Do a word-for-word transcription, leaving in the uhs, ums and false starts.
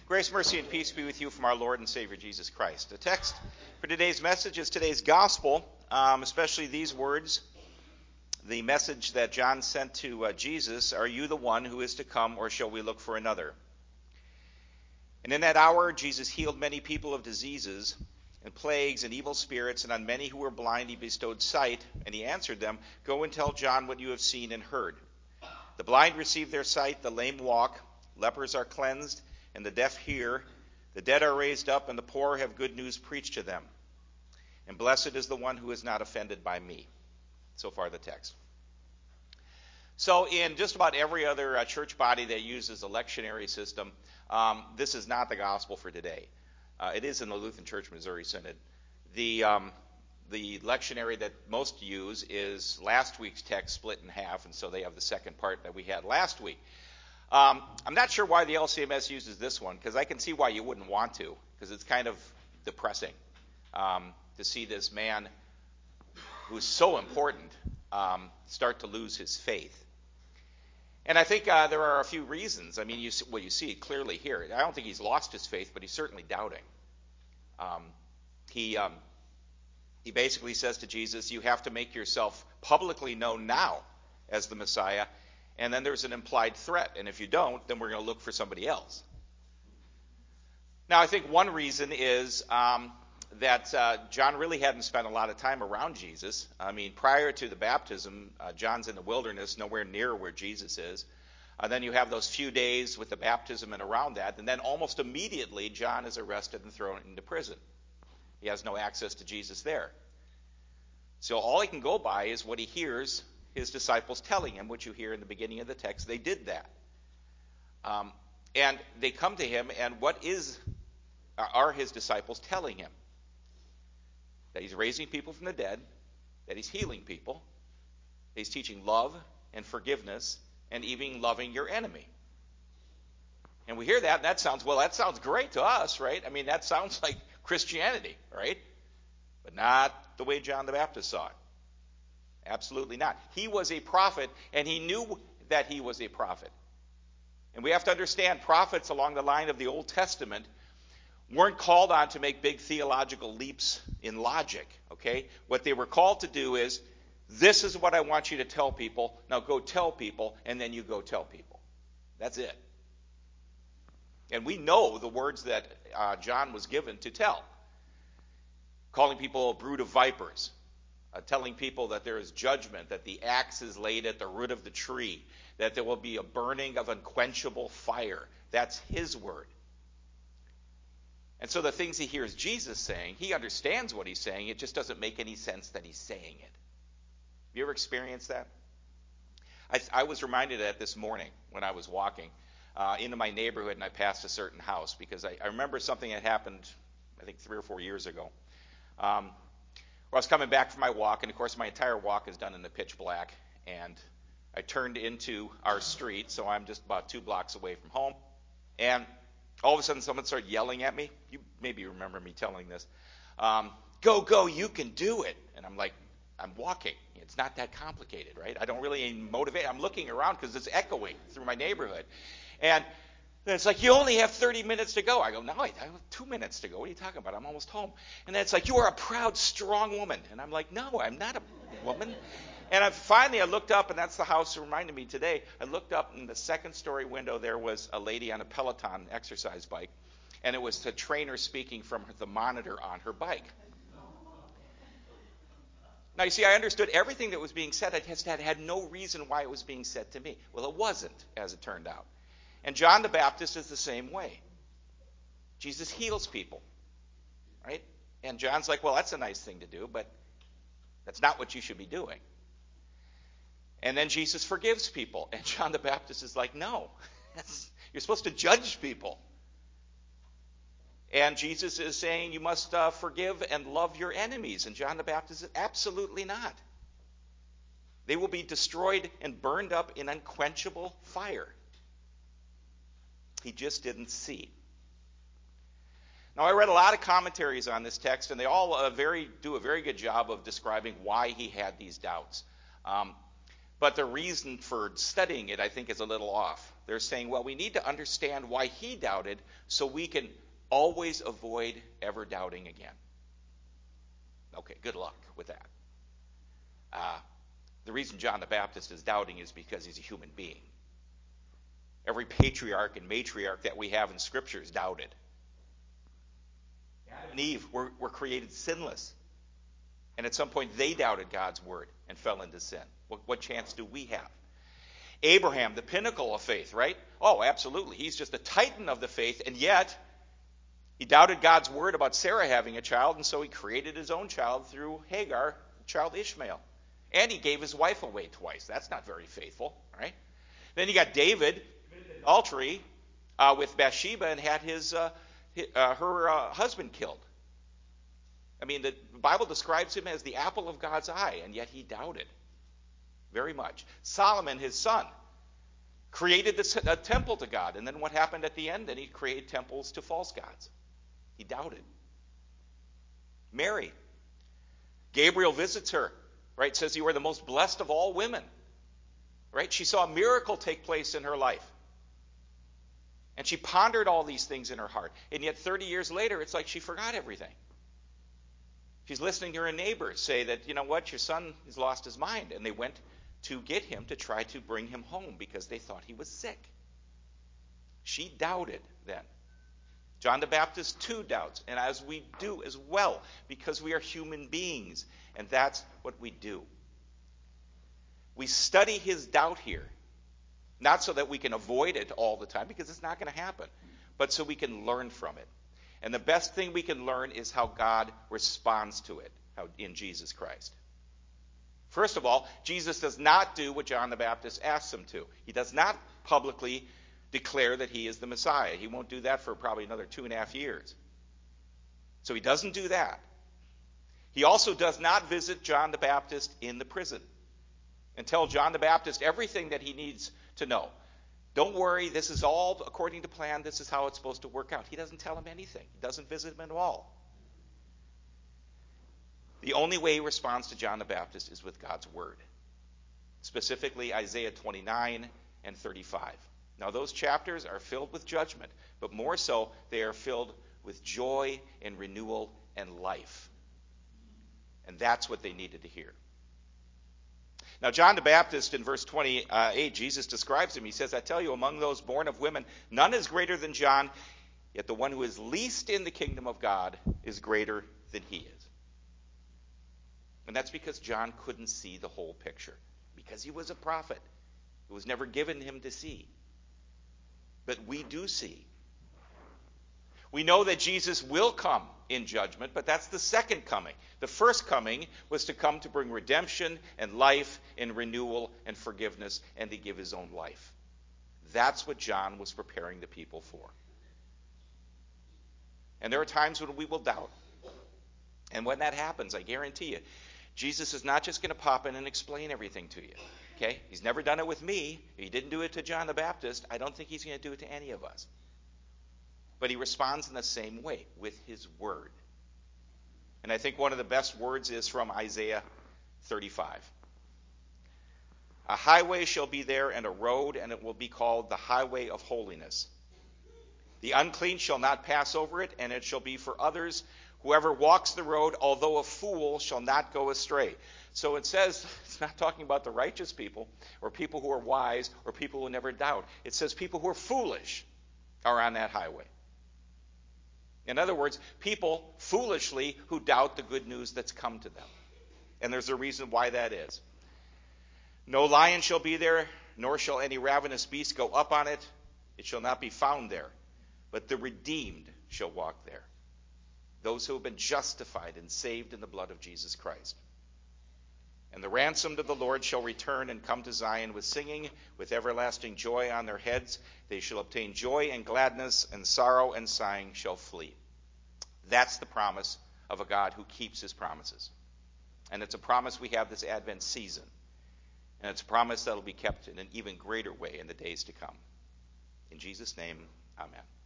Grace, mercy, and peace be with you from our Lord and Savior Jesus Christ. The text for today's message is today's gospel, um, especially these words. The message that John sent to uh, Jesus, "Are you the one who is to come, or shall we look for another?" And in that hour, Jesus healed many people of diseases and plagues and evil spirits, and on many who were blind he bestowed sight. And he answered them, "Go and tell John what you have seen and heard. The blind receive their sight, the lame walk, lepers are cleansed, and the deaf hear, the dead are raised up, and the poor have good news preached to them. And blessed is the one who is not offended by me." So far the text. So in just about every other uh, church body that uses a lectionary system, um, this is not the gospel for today. Uh, it is in the Lutheran Church Missouri Synod. The um, the lectionary that most use is last week's text split in half, and so they have the second part that we had last week. Um, I'm not sure why the L C M S uses this one, because I can see why you wouldn't want to, because it's kind of depressing um, to see this man who's so important um, start to lose his faith. And I think uh, there are a few reasons. I mean, you see, well, you see it clearly here. I don't think he's lost his faith, but he's certainly doubting. Um, he um, he basically says to Jesus, "You have to make yourself publicly known now as the Messiah." And then there's an implied threat. And if you don't, then we're going to look for somebody else. Now, I think one reason is um, that uh, John really hadn't spent a lot of time around Jesus. I mean, prior to the baptism, uh, John's in the wilderness, nowhere near where Jesus is. Uh, then you have those few days with the baptism and around that. And then almost immediately, John is arrested and thrown into prison. He has no access to Jesus there. So all he can go by is what he hears his disciples telling him, which you hear in the beginning of the text. They did that. Um, and they come to him, and what is are his disciples telling him? That he's raising people from the dead, that he's healing people, that he's teaching love and forgiveness, and even loving your enemy. And we hear that, and that sounds, well, that sounds great to us, right? I mean, that sounds like Christianity, right? But not the way John the Baptist saw it. Absolutely not. He was a prophet, and he knew that he was a prophet. And we have to understand, prophets along the line of the Old Testament weren't called on to make big theological leaps in logic, okay? What they were called to do is, this is what I want you to tell people. Now go tell people, and then you go tell people. That's it. And we know the words that uh, John was given to tell. Calling people a brood of vipers. Uh, telling people that there is judgment, that the axe is laid at the root of the tree, that there will be a burning of unquenchable fire. That's his word. And so the things he hears Jesus saying, he understands what he's saying. It just doesn't make any sense that he's saying it. Have you ever experienced that? I, I was reminded of that this morning when I was walking uh, into my neighborhood and I passed a certain house, because I, I remember something that happened, I think, three or four years ago. Um, I was coming back from my walk, and of course my entire walk is done in the pitch black, and I turned into our street, so I'm just about two blocks away from home, and all of a sudden someone started yelling at me. You maybe remember me telling this. Um, go, go, you can do it. And I'm like, I'm walking. It's not that complicated, right? I don't really motivate. I'm looking around because it's echoing through my neighborhood. And then it's like, you only have thirty minutes to go. I go, no, I have two minutes to go. What are you talking about? I'm almost home. And then it's like, you are a proud, strong woman. And I'm like, no, I'm not a woman. And I, finally I looked up, and that's the house that reminded me today. I looked up, in the second story window, there was a lady on a Peloton exercise bike. And it was the trainer speaking from the monitor on her bike. Now, you see, I understood everything that was being said. I just had, had no reason why it was being said to me. Well, it wasn't, as it turned out. And John the Baptist is the same way. Jesus heals people, right? And John's like, well, that's a nice thing to do, but that's not what you should be doing. And then Jesus forgives people. And John the Baptist is like, no, you're supposed to judge people. And Jesus is saying you must uh, forgive and love your enemies. And John the Baptist is absolutely not. They will be destroyed and burned up in unquenchable fire. He just didn't see. Now, I read a lot of commentaries on this text, and they all uh, very do a very good job of describing why he had these doubts. Um, But the reason for studying it, I think, is a little off. They're saying, well, we need to understand why he doubted so we can always avoid ever doubting again. Okay, good luck with that. Uh, the reason John the Baptist is doubting is because he's a human being. Every patriarch and matriarch that we have in Scripture is doubted. Adam and Eve were, were created sinless. And at some point they doubted God's word and fell into sin. What, what chance do we have? Abraham, the pinnacle of faith, right? Oh, absolutely. He's just a titan of the faith, and yet he doubted God's word about Sarah having a child, and so he created his own child through Hagar, child Ishmael. And he gave his wife away twice. That's not very faithful, right? Then you got David, committed adultery uh, with Bathsheba and had his uh, his, uh, her uh, husband killed. I mean, the Bible describes him as the apple of God's eye, and yet he doubted very much. Solomon, his son, created this, a temple to God, and then what happened at the end? Then he created temples to false gods. He doubted. Mary, Gabriel visits her, right? Says you are the most blessed of all women, right? She saw a miracle take place in her life. And she pondered all these things in her heart. And yet thirty years later, it's like she forgot everything. She's listening to her neighbors say that, you know what, your son has lost his mind. And they went to get him to try to bring him home because they thought he was sick. She doubted then. John the Baptist too doubts, and as we do as well, because we are human beings, and that's what we do. We study his doubt here, not so that we can avoid it all the time, because it's not going to happen, but so we can learn from it. And the best thing we can learn is how God responds to it how, in Jesus Christ. First of all, Jesus does not do what John the Baptist asks him to. He does not publicly declare that he is the Messiah. He won't do that for probably another two and a half years. So he doesn't do that. He also does not visit John the Baptist in the prison and tell John the Baptist everything that he needs to know. Don't worry, this is all according to plan. This is how it's supposed to work out. He doesn't tell him anything. He doesn't visit him at all. The only way he responds to John the Baptist is with God's word, specifically Isaiah twenty-nine and thirty-five. Now, those chapters are filled with judgment, but more so, they are filled with joy and renewal and life. And that's what they needed to hear. Now, John the Baptist, in verse twenty-eight, Jesus describes him. He says, I tell you, among those born of women, none is greater than John, yet the one who is least in the kingdom of God is greater than he is. And that's because John couldn't see the whole picture, because he was a prophet. It was never given him to see. But we do see. We know that Jesus will come in judgment, but that's the second coming. The first coming was to come to bring redemption and life and renewal and forgiveness and to give his own life. That's what John was preparing the people for. And there are times when we will doubt. And when that happens, I guarantee you, Jesus is not just going to pop in and explain everything to you. Okay? He's never done it with me. He didn't do it to John the Baptist. I don't think he's going to do it to any of us. But he responds in the same way, with his word. And I think one of the best words is from Isaiah thirty-five. A highway shall be there and a road, and it will be called the highway of holiness. The unclean shall not pass over it, and it shall be for others. Whoever walks the road, although a fool, shall not go astray. So it says, it's not talking about the righteous people, or people who are wise, or people who never doubt. It says people who are foolish are on that highway. In other words, people foolishly who doubt the good news that's come to them. And there's a reason why that is. No lion shall be there, nor shall any ravenous beast go up on it. It shall not be found there. But the redeemed shall walk there. Those who have been justified and saved in the blood of Jesus Christ. And the ransomed of the Lord shall return and come to Zion with singing, with everlasting joy on their heads. They shall obtain joy and gladness, and sorrow and sighing shall flee. That's the promise of a God who keeps his promises. And it's a promise we have this Advent season. And it's a promise that will be kept in an even greater way in the days to come. In Jesus' name, amen.